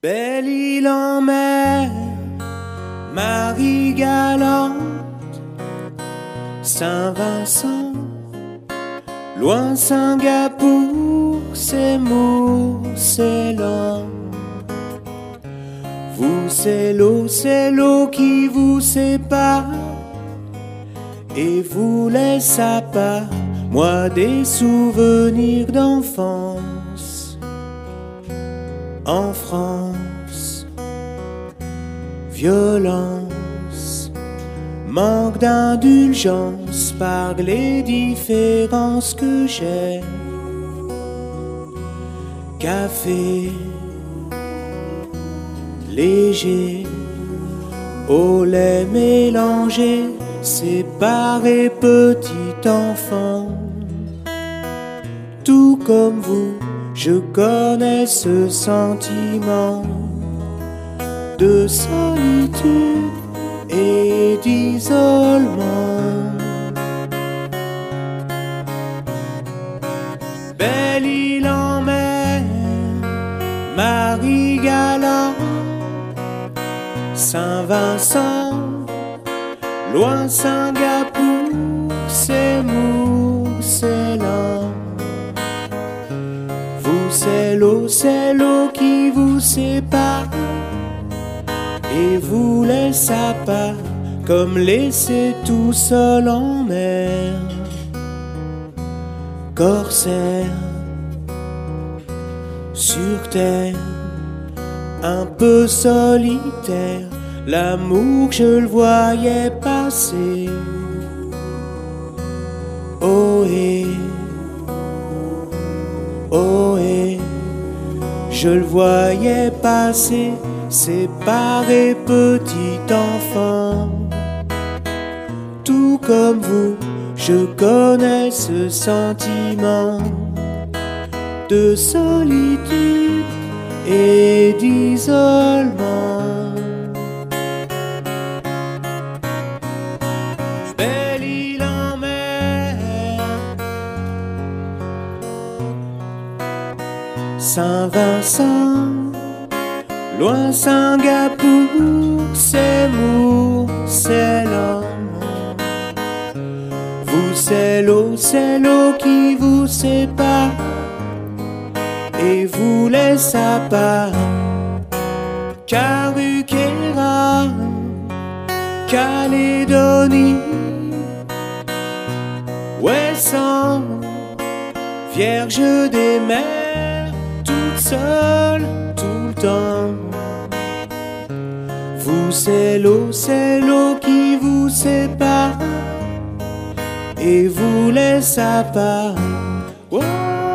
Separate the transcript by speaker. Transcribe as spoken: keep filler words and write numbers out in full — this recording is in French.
Speaker 1: Belle île en mer, Marie galante, Saint-Vincent, loin Singapour, c'est Mousselan. Vous c'est l'eau, c'est l'eau qui vous sépare et vous laisse à part, moi des souvenirs d'enfance. En France, violence, manque d'indulgence par les différences que j'ai. Café léger, au lait mélangé, séparé petit enfant. Tout comme vous, je connais ce sentiment de solitude et d'isolement. Belle île en mer, Marie galante, Saint-Vincent, loin Singapour, c'est Mousselan. Vous c'est l'eau, c'est l'eau qui vous sépare et vous laisse à part, comme laissé tout seul en mer. Corsaire, sur terre, un peu solitaire, l'amour je le voyais passer. Ohé, ohé, je le voyais passer, séparé petit enfant. Tout comme vous, je connais ce sentiment de solitude et d'isolement. Belle île en mer, Saint-Vincent, loin Singapour, c'est Mousselan. Vous c'est l'eau, c'est l'eau qui vous sépare et vous laisse à part. Carukera, Calédonie, Ouessant, Vierge des mers, toute seule tout le temps. Vous c'est l'eau, c'est l'eau qui vous sépare et vous laisse à part. Oh.